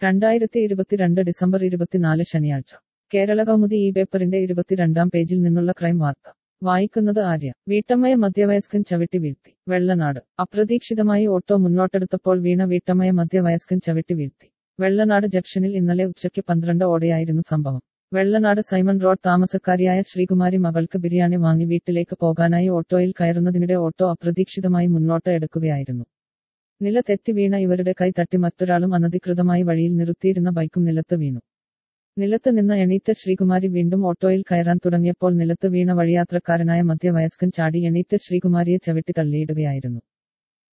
2022 December 24 ശനിയാഴ്ച കേരള കൗമുദി ഈ പേപ്പറിന്റെ 22-ാം പേജിൽ നിന്നുള്ള ക്രൈം വാർത്ത വായിക്കുന്നത് ആര്യ. വീട്ടമ്മയെ മധ്യവയസ്കൻ ചവിട്ടി വീഴ്ത്തി. വെള്ളനാട്. അപ്രതീക്ഷിതമായി ഓട്ടോ മുന്നോട്ടെടുത്തപ്പോൾ വീണ വീട്ടമ്മയെ മധ്യവയസ്കൻ ചവിട്ടി വീഴ്ത്തി. വെള്ളനാട് ജംഗ്ഷനിൽ ഇന്നലെ ഉച്ചയ്ക്ക് 12 ഓടെയായിരുന്നു സംഭവം. വെള്ളനാട് സൈമൺ റോഡ് താമസക്കാരിയായ ശ്രീകുമാരി മകൾക്ക് ബിരിയാണി വാങ്ങി വീട്ടിലേക്ക് പോകാനായി ഓട്ടോയിൽ കയറുന്നതിനിടെ ഓട്ടോ അപ്രതീക്ഷിതമായി മുന്നോട്ട് എടുക്കുകയായിരുന്നു. നില തെറ്റി വീണ ഇവരുടെ കൈ തട്ടി മറ്റൊരാളും അനധികൃതമായി വഴിയിൽ നിർത്തിയിരുന്ന ബൈക്കും നിലത്ത് വീണു. നിലത്ത് നിന്ന് എണീറ്റ ശ്രീകുമാരി വീണ്ടും ഓട്ടോയിൽ കയറാൻ തുടങ്ങിയപ്പോൾ നിലത്ത് വീണ വഴിയാത്രക്കാരനായ മധ്യവയസ്കൻ ചാടി എണീറ്റ ശ്രീകുമാരിയെ ചവിട്ടി തള്ളിയിടുകയായിരുന്നു.